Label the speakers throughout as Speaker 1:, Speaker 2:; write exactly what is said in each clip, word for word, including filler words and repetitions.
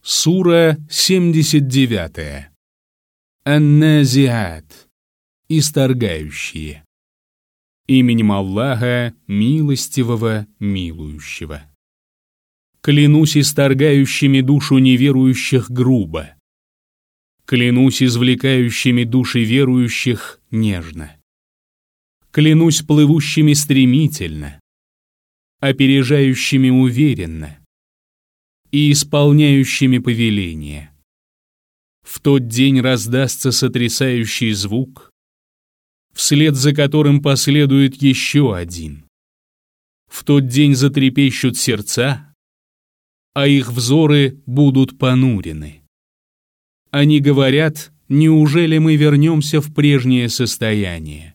Speaker 1: Сура семьдесят девятая. Ан-Назиат. Исторгающие. Именем Аллаха, милостивого, милующего. Клянусь исторгающими душу неверующих грубо. Клянусь извлекающими души верующих нежно. Клянусь плывущими стремительно, опережающими уверенно и исполняющими повеления. В тот день раздастся сотрясающий звук, вслед за которым последует еще один. В тот день затрепещут сердца, а их взоры будут понурены. Они говорят: неужели мы вернемся в прежнее состояние?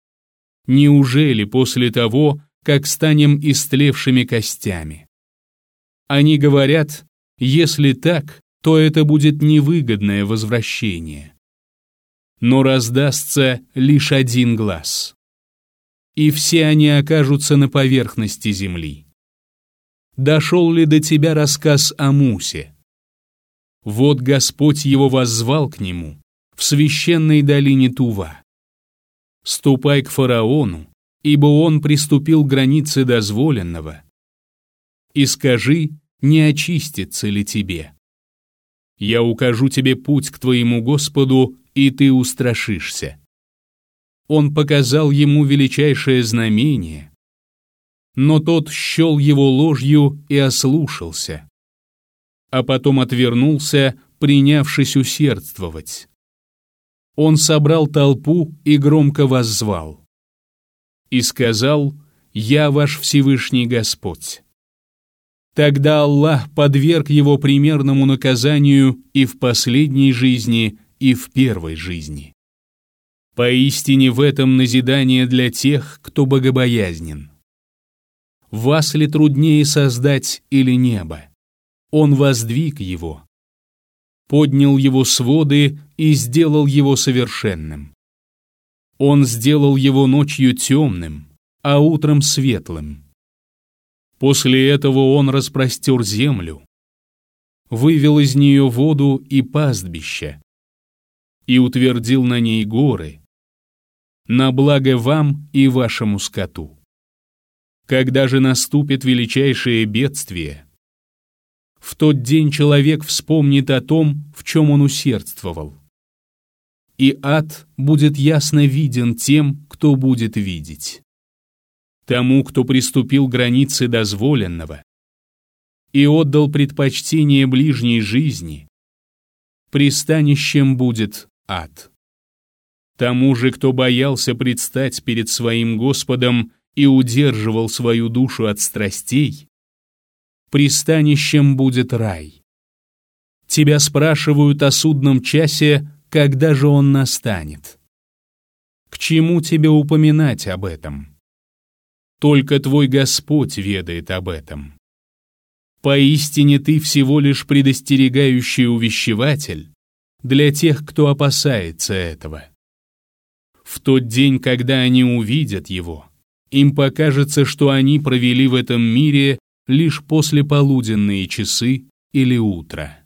Speaker 1: Неужели после того, как станем истлевшими костями? Они говорят: если так, то это будет невыгодное возвращение. Но раздастся лишь один глас, и все они окажутся на поверхности земли. Дошел ли до тебя рассказ о Мусе? Вот Господь его воззвал к нему в священной долине Тува. Ступай к фараону, ибо он приступил к границе дозволенного, и скажи, не очистится ли тебе. Я укажу тебе путь к твоему Господу, и ты устрашишься. Он показал ему величайшее знамение, но тот счел его ложью и ослушался, а потом отвернулся, принявшись усердствовать. Он собрал толпу и громко воззвал и сказал: «Я ваш Всевышний Господь». Тогда Аллах подверг его примерному наказанию и в последней жизни, и в первой жизни. Поистине в этом назидание для тех, кто богобоязнен. Вас ли труднее создать или небо? Он воздвиг его, поднял его своды и сделал его совершенным. Он сделал его ночью темным, а утром светлым. После этого он распростер землю, вывел из нее воду и пастбища, и утвердил на ней горы, на благо вам и вашему скоту. Когда же наступит величайшее бедствие, в тот день человек вспомнит о том, в чем он усердствовал, и ад будет ясно виден тем, кто будет видеть. Тому, кто приступил к границе дозволенного и отдал предпочтение ближней жизни, пристанищем будет ад. Тому же, кто боялся предстать перед своим Господом и удерживал свою душу от страстей, пристанищем будет рай. Тебя спрашивают о судном часе, когда же он настанет. К чему тебе упоминать об этом? Только твой Господь ведает об этом. Поистине ты всего лишь предостерегающий увещеватель для тех, кто опасается этого. В тот день, когда они увидят его, им покажется, что они провели в этом мире лишь послеполуденные часы или утро.